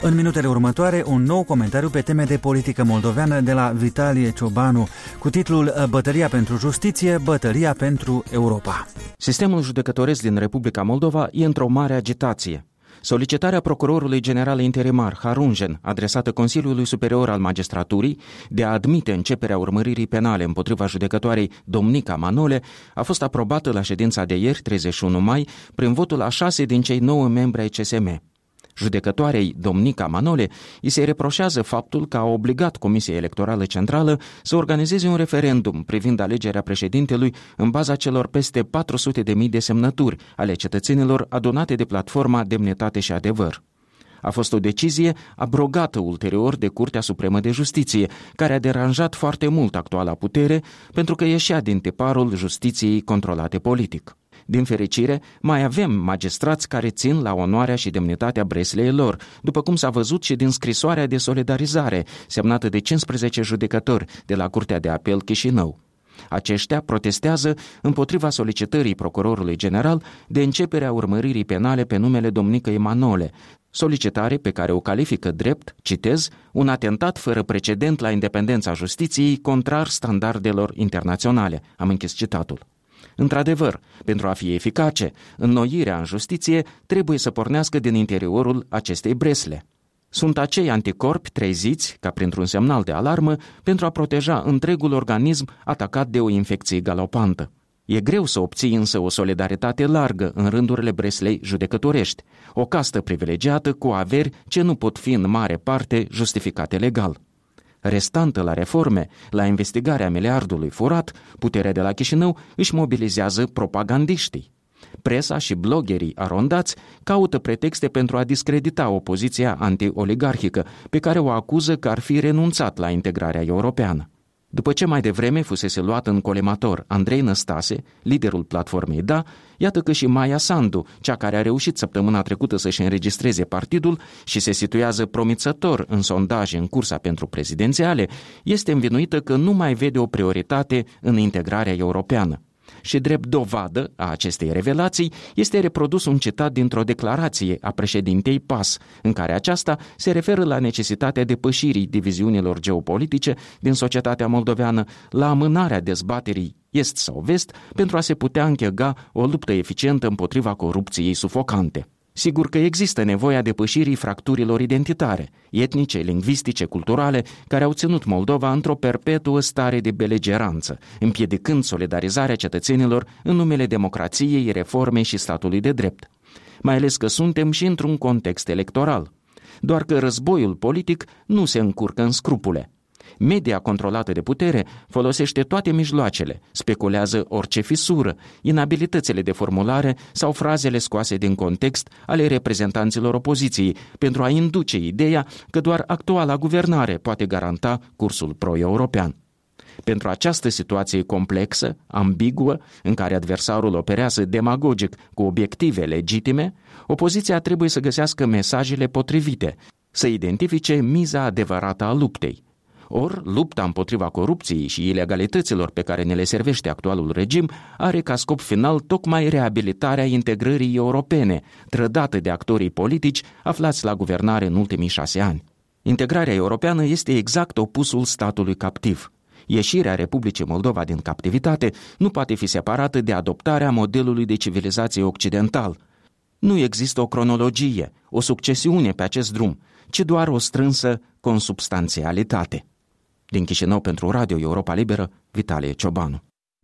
În minutele următoare, un nou comentariu pe teme de politică moldoveană de la Vitalie Ciobanu, cu titlul Bătălia pentru justiție, bătălia pentru Europa. Sistemul judecătoresc din Republica Moldova e într-o mare agitație. Solicitarea procurorului general interimar Harunjen, adresată Consiliului Superior al Magistraturii de a admite începerea urmăririi penale împotriva judecătoarei Domnica Manole, a fost aprobată la ședința de ieri, 31 mai, prin votul a 6 din cei 9 membri ai CSM. Judecătoarei Domnica Manole îi se reproșează faptul că a obligat Comisia Electorală Centrală să organizeze un referendum privind alegerea președintelui în baza celor peste 400.000 de semnături ale cetățenilor adunate de platforma Demnitate și Adevăr. A fost o decizie abrogată ulterior de Curtea Supremă de Justiție, care a deranjat foarte mult actuala putere pentru că ieșea din tiparul justiției controlate politic. Din fericire, mai avem magistrați care țin la onoarea și demnitatea breslei lor, după cum s-a văzut și din scrisoarea de solidarizare semnată de 15 judecători de la Curtea de Apel Chișinău. Aceștia protestează împotriva solicitării procurorului general de începerea urmăririi penale pe numele Domnicăi Manole, solicitare pe care o califică drept, citez, un atentat fără precedent la independența justiției contrar standardelor internaționale. Am închis citatul. Într-adevăr, pentru a fi eficace, înnoirea în justiție trebuie să pornească din interiorul acestei bresle. Sunt acei anticorpi treziți, ca printr-un semnal de alarmă, pentru a proteja întregul organism atacat de o infecție galopantă. E greu să obții însă o solidaritate largă în rândurile breslei judecătorești, o castă privilegiată cu averi ce nu pot fi în mare parte justificate legal. Restantă la reforme, la investigarea miliardului furat, puterea de la Chișinău își mobilizează propagandiștii. Presa și bloggerii arondați caută pretexte pentru a discredita opoziția anti-oligarhică, pe care o acuză că ar fi renunțat la integrarea europeană. După ce mai devreme fusese luat în colemator Andrei Năstase, liderul platformei DA, iată că și Maia Sandu, cea care a reușit săptămâna trecută să-și înregistreze partidul și se situează promițător în sondaje în cursa pentru prezidențiale, este învinuită că nu mai vede o prioritate în integrarea europeană. Și drept dovadă a acestei revelații este reprodus un citat dintr-o declarație a președintei PAS, în care aceasta se referă la necesitatea depășirii diviziunilor geopolitice din societatea moldoveană, la amânarea dezbaterii est sau vest pentru a se putea închega o luptă eficientă împotriva corupției sufocante. Sigur că există nevoia depășirii fracturilor identitare, etnice, lingvistice, culturale, care au ținut Moldova într-o perpetuă stare de belegeranță, împiedicând solidarizarea cetățenilor în numele democrației, reformei și statului de drept. Mai ales că suntem și într-un context electoral. Doar că războiul politic nu se încurcă în scrupule. Media controlată de putere folosește toate mijloacele, speculează orice fisură, inabilitățile de formulare sau frazele scoase din context ale reprezentanților opoziției pentru a induce ideea că doar actuala guvernare poate garanta cursul pro-european. Pentru această situație complexă, ambiguă, în care adversarul operează demagogic cu obiective legitime, opoziția trebuie să găsească mesajele potrivite, să identifice miza adevărată a luptei. Or, lupta împotriva corupției și ilegalităților pe care ne le servește actualul regim are ca scop final tocmai reabilitarea integrării europene, trădată de actorii politici aflați la guvernare în ultimii 6 ani. Integrarea europeană este exact opusul statului captiv. Ieșirea Republicii Moldova din captivitate nu poate fi separată de adoptarea modelului de civilizație occidental. Nu există o cronologie, o succesiune pe acest drum, ci doar o strânsă consubstanțialitate. Din Chișinău pentru Radio Europa Liberă, Vitalie Ciobanu.